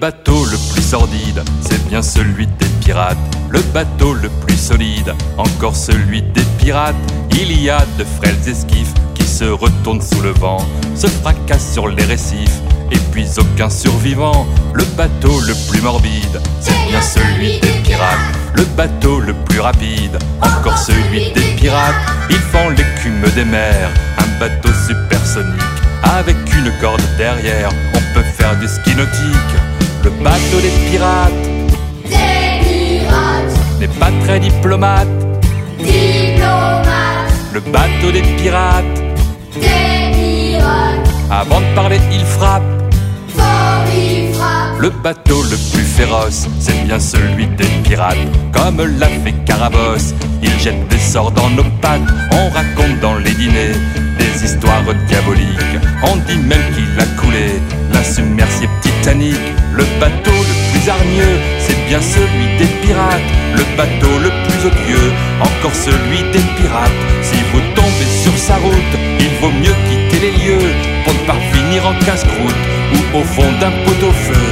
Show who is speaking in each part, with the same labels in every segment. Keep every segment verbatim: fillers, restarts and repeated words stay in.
Speaker 1: bateau le plus sordide, c'est bien celui des pirates. Le bateau le plus solide, encore celui des pirates. Il y a de frêles esquifs qui se retournent sous le vent, se fracassent sur les récifs, et puis aucun survivant. Le bateau le plus morbide, c'est bien celui des pirates. Le bateau le plus rapide, encore celui des pirates. Ils font l'écume des mers, un bateau supersonique. Avec une corde derrière, on peut faire du ski nautique. Le bateau des pirates,
Speaker 2: des pirates,
Speaker 1: n'est pas très diplomate.
Speaker 2: diplomates,
Speaker 1: Le bateau des pirates,
Speaker 2: des pirates,
Speaker 1: avant de parler il frappe.
Speaker 2: fort il frappe.
Speaker 1: Le bateau le plus féroce, c'est bien celui des pirates. Comme l'a fait Carabosse, il jette des sorts dans nos pattes. On raconte dans les dîners des histoires diaboliques. On dit même qu'il a coulé l'insubmersible Titanic. Le bateau le plus hargneux, c'est bien celui des pirates. Le bateau le plus odieux, encore celui des pirates. Si vous tombez sur sa route, il vaut mieux quitter les lieux pour ne pas finir en casse-croûte ou au fond d'un pot-au-feu.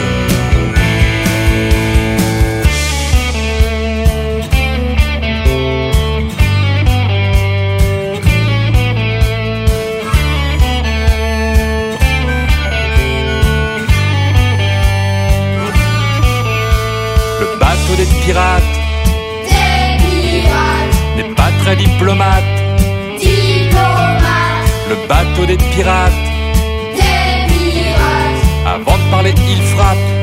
Speaker 1: Le bateau des pirates
Speaker 2: Des pirates,
Speaker 1: n'est pas très diplomate.
Speaker 2: diplomates,
Speaker 1: Le bateau des pirates,
Speaker 2: des pirates,
Speaker 1: avant de parler il frappe.